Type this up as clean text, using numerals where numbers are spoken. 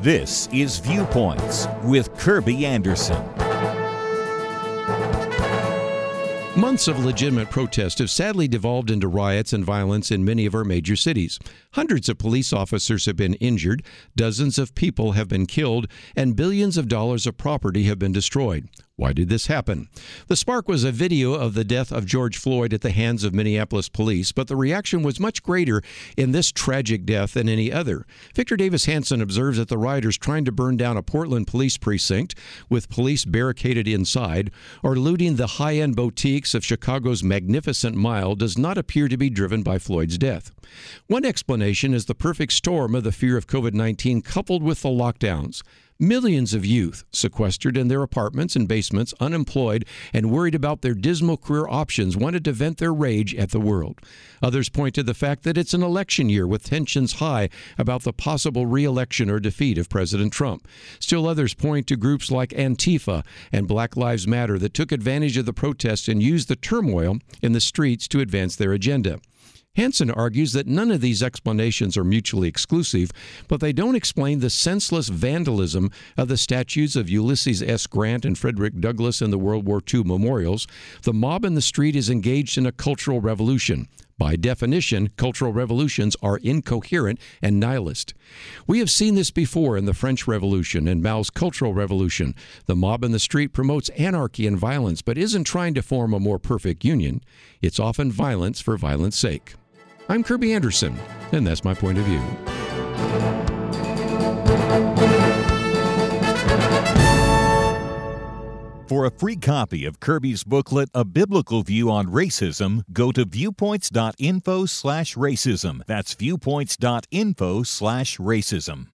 This is Viewpoints with Kirby Anderson. Months of legitimate protest have sadly devolved into riots and violence in many of our major cities. Hundreds of police officers have been injured, dozens of people have been killed, and billions of dollars of property have been destroyed. Why did this happen? The spark was a video of the death of George Floyd at the hands of Minneapolis police, but the reaction was much greater in this tragic death than any other. Victor Davis Hanson observes that the rioters trying to burn down a Portland police precinct with police barricaded inside or looting the high-end boutiques of Chicago's Magnificent Mile does not appear to be driven by Floyd's death. One explanation is the perfect storm of the fear of COVID-19 coupled with the lockdowns. Millions of youth sequestered in their apartments and basements, unemployed, and worried about their dismal career options wanted to vent their rage at the world. Others point to the fact that it's an election year with tensions high about the possible re-election or defeat of President Trump. Still others point to groups like Antifa and Black Lives Matter that took advantage of the protests and used the turmoil in the streets to advance their agenda. Hanson argues that none of these explanations are mutually exclusive, but they don't explain the senseless vandalism of the statues of Ulysses S. Grant and Frederick Douglass in the World War II memorials. The mob in the street is engaged in a cultural revolution. By definition, cultural revolutions are incoherent and nihilist. We have seen this before in the French Revolution and Mao's Cultural Revolution. The mob in the street promotes anarchy and violence, but isn't trying to form a more perfect union. It's often violence for violence sake. I'm Kirby Anderson, and that's my point of view. For a free copy of Kirby's booklet, A Biblical View on Racism, go to viewpoints.info/racism. That's viewpoints.info/racism.